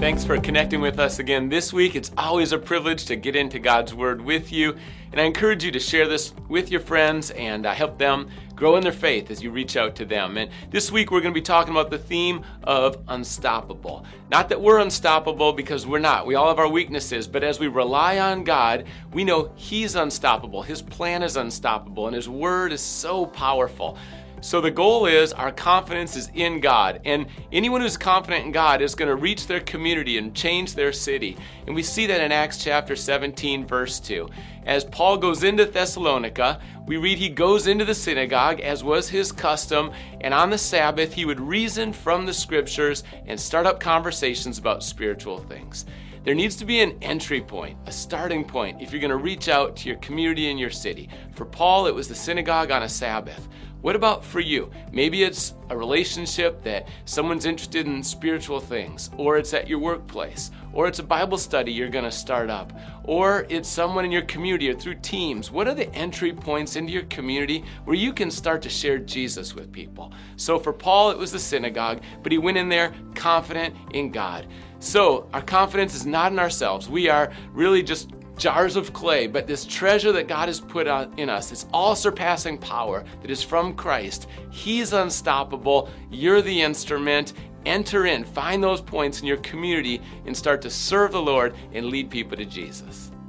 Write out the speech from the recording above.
Thanks for connecting with us again this week. It's always a privilege to get into God's Word with you. And I encourage you to share this with your friends and help them grow in their faith as you reach out to them. And this week we're going to be talking about the theme of unstoppable. Not that we're unstoppable, because we're not. We all have our weaknesses. But as we rely on God, we know He's unstoppable. His plan is unstoppable. And His Word is so powerful. So the goal is our confidence is in God, and anyone who's confident in God is going to reach their community and change their city. And we see that in Acts chapter 17, verse 2. As Paul goes into Thessalonica, we read he goes into the synagogue, as was his custom, and on the Sabbath he would reason from the scriptures and start up conversations about spiritual things. There needs to be an entry point, a starting point, if you're going to reach out to your community and your city. For Paul, it was the synagogue on a Sabbath. What about for you? Maybe it's a relationship that someone's interested in spiritual things, or it's at your workplace, or it's a Bible study you're going to start up, or it's someone in your community or through teams. What are the entry points into your community where you can start to share Jesus with people? So for Paul, it was the synagogue, but he went in there confident in God. So our confidence is not in ourselves. We are really just jars of clay, but this treasure that God has put in us, this all-surpassing power that is from Christ. He's unstoppable. You're the instrument. Enter in, find those points in your community, and start to serve the Lord and lead people to Jesus.